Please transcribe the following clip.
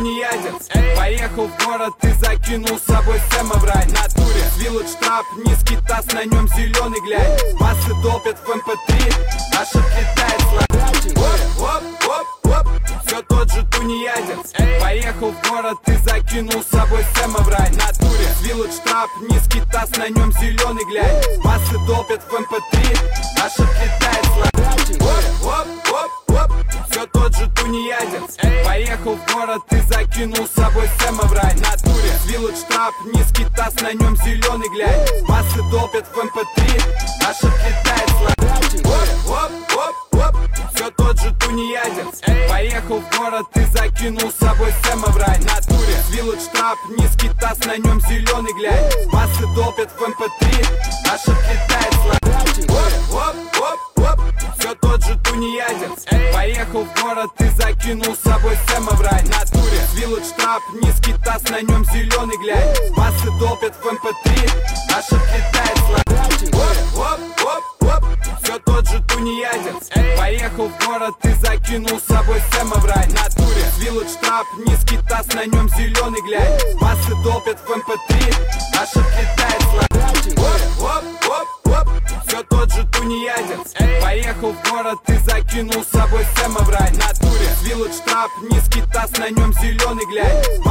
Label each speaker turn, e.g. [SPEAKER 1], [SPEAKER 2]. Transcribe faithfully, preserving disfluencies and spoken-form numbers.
[SPEAKER 1] тунеядец. Поехал в город и закинул с собой Сэма в рай. Натуре вилледж трап, низкий таз, на нем зеленый глянь. Басы долбят в эм пэ три, аж отлетает слаб. Оп, оп, оп, оп, все тот же тунеядец. Поехал в город и закинул с собой Сэма в рай. Натуре вилледж трап, низкий таз, на нем зеленый глянь. Басы долбят в эм пэ три, аж отлетает слаб. Оп, оп, оп, оп, все тот же тунеядец. Поехал в город и закинул с собой Сэма в рай. Натуре вилледж трап, низкий таз, на нем зеленый глянь. Басы долбят в эм пэ три, аж отлетает слаб. Оп, оп, оп, оп, все тот же тунеядец. Поехал в город и закинул с собой Сэма в рай. Натуре вилледж трап, низкий таз, на нем зеленый глянь. Басы долбят в эм пэ три, аж отлетает слаб. Оп, оп, оп, оп, все тот же тунеядец. Поехал в город и закинул с собой Сэма в рай. Натуре вилледж трап, низкий таз, на нем зеленый глянь. Басы долбят в эм пэ три, аж отлетает слаб. Оп, оп, оп, все тот же тунеядец. Поехал в город и закинул с собой Сэма в рай. Натуре вилледж трап, низкий таз, на нем зеленый глянь. Басы долбят в эм пэ три, аж отлетает слаб. Оп, оп, оп, все тот же тунеядец. Поехал в город и закинул с собой Сэма в рай. Натуре вилледж трап, низкий таз, на нем зеленый глянь.